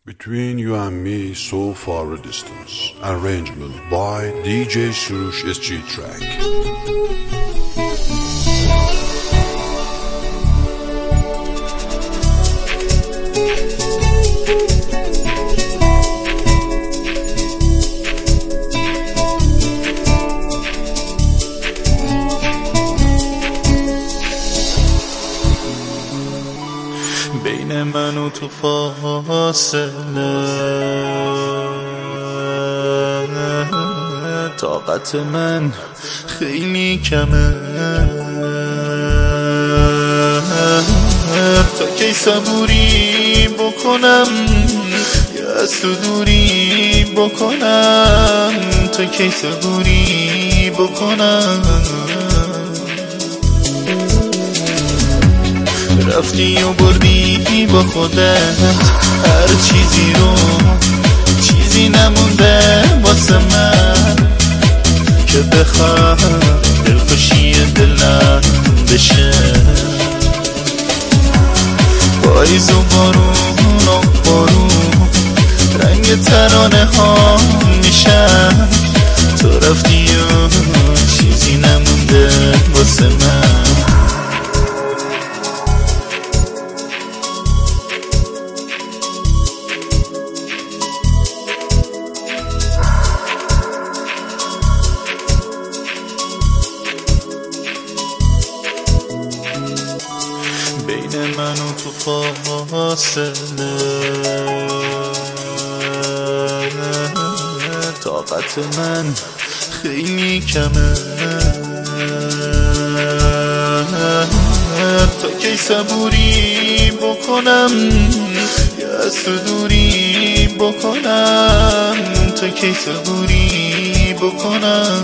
Between you and me, so far a distance. Arrangement by DJ Surush SG Track. بین من و تو فاصله طاقت من خیلی کمه تا کی صبوری بکنم یا از تو دوری بکنم تا کی صبوری بکنم رفتی و بردی با خودت هر چیزی رو چیزی نمونده واسه من که بخوام دلخوشی دلم بشه پاییز و بارون و بارون رنگ ترانه ها میشن تو رفتی و چیزی نمونده واسه من بین من و تو فاصله طاقت من خیلی کمه تا کی صبوری بکنم یا از تو دوری بکنم تا کی صبوری بکنم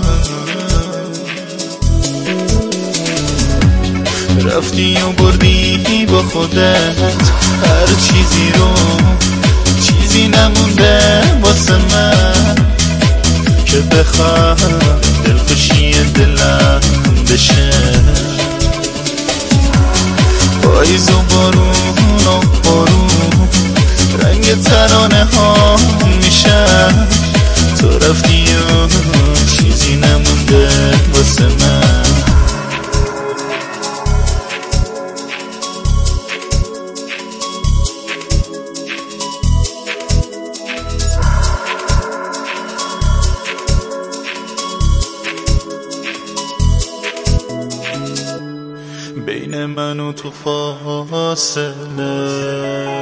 رفتی و بردی با خودت هر چیزی رو چیزی نمونده واسه من که بخوام دلخوشی دلم بشه پاییز و بارون و بارون رنگ ترانه ها میشن تو رفتی و چیزی نمونده واسه من بین من و تو فاصله